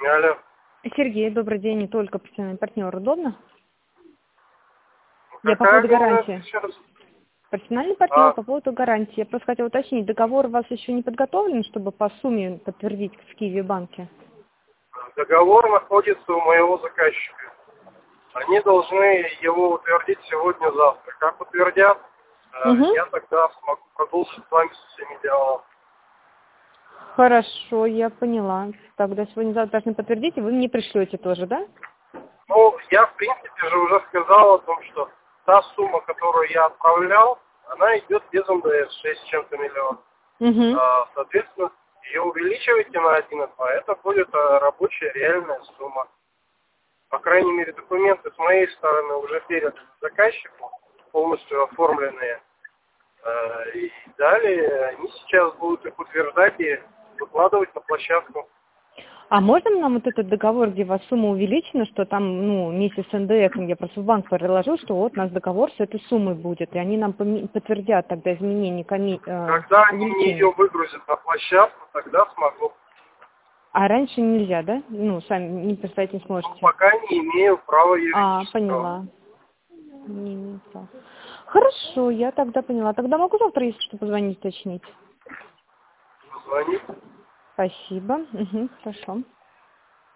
Алло. Сергей, добрый день. Не только профессиональный партнер. Удобно? Я по Какая поводу гарантии. организация еще раз? Профессиональный партнер по поводу гарантии. Я просто хотела уточнить, договор у вас еще не подготовлен, чтобы по сумме подтвердить в Киеве банке? Договор находится у моего заказчика. Они должны его утвердить сегодня-завтра. Как утвердят, Угу. я тогда смогу продолжить с вами со всеми делами. Хорошо, я поняла. Тогда сегодня-завтра должны подтвердить, и вы мне пришлете тоже, да? Ну, я, в принципе, же уже сказал о том, что та сумма, которую я отправлял, она идет без НДС, 6 с чем-то миллионов. Угу. Соответственно, ее увеличиваете на 1,2, это будет рабочая реальная сумма. По крайней мере, документы с моей стороны уже переданы заказчику, полностью оформленные. И далее они сейчас будут их утверждать и выкладывать на площадку. А можно нам вот этот договор, где у вас сумма увеличена, что там, вместе с НДС, я просто в банк приложу, что вот у нас договор с этой суммой будет, и они нам подтвердят тогда изменение Когда они мне ее увеличения. выгрузят на площадку, тогда смогу. А раньше нельзя, да? Сами не представить не Но сможете. пока не имею права юридического. Поняла. Не имею права. Хорошо, я тогда поняла. Тогда могу завтра, если что, позвонить, уточнить. Звонить. Спасибо. Угу, хорошо.